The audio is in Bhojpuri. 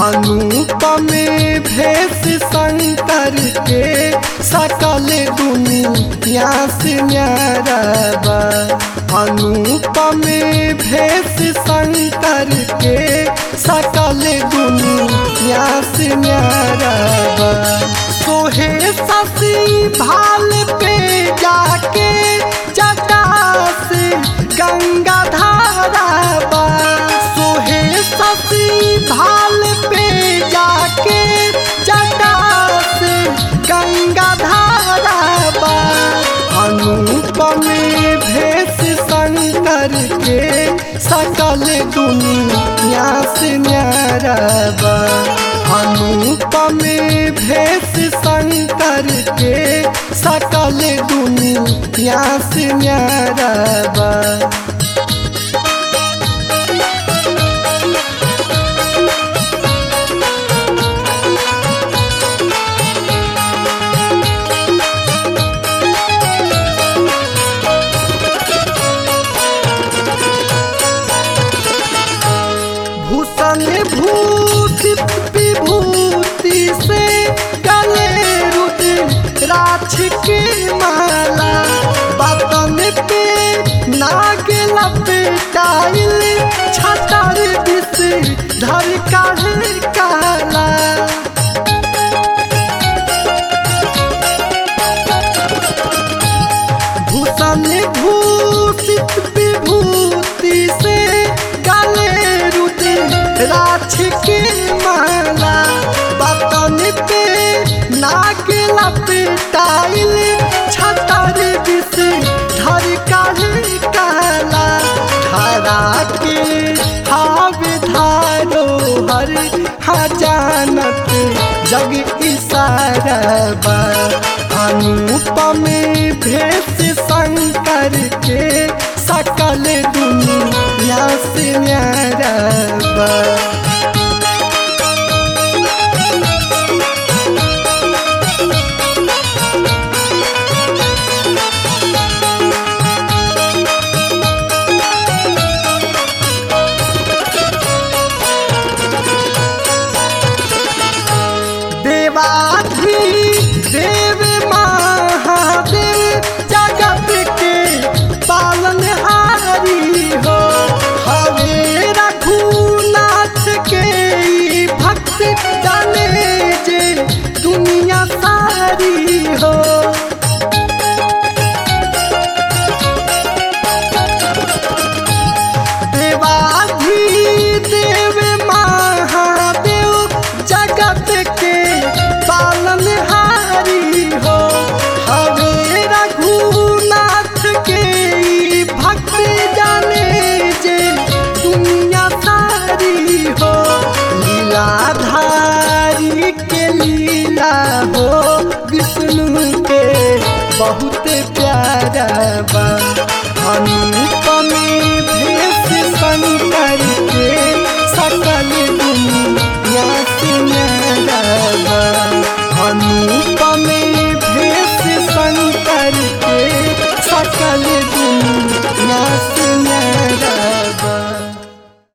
अनुपम भेष शंकर के सकल दुनिया से न्यारा बा। अनुपम भेष शंकर के सकल दुनिया से न्यारा बा। सोहे शशि भाल पे जाके जटा से गंगा धारा बा। सोहे शशि भाल पे जाके जटा से गंगा धारा बा। अनुपम भेष शंकर के सकल दुनिया से न्यारा बा। अनुपम भेष शंकर के सकल दुनिया से न्यारा बा। भूषण भूषित विभूति से गले रुद्राक्ष की माला। बदन पे नाग लपेटाइल छतर विषधर काढ़े काला। भूषण भूषित विभूति से गले रुद्राक्ष की माला। बदन पे नाग लपेटाइल छतर विषधर काढ़े काला। धारा के हावे धारो हर जानत जग इशारा बा। अनुपम भेष शंकर के सकल दुनिया से न्यारा बा। देव महादेव जगत के पालनहारी हो। हवे रघुनाथ के भक्त जाने जे दुनिया सारी हो। देव महादेव जगत के पालनहारी हो। हवे रघुनाथ के भक्त जाने जे दुनिया सारी हो। लीलाधारी के लीला हो विष्णु के बहुत प्यारा बा।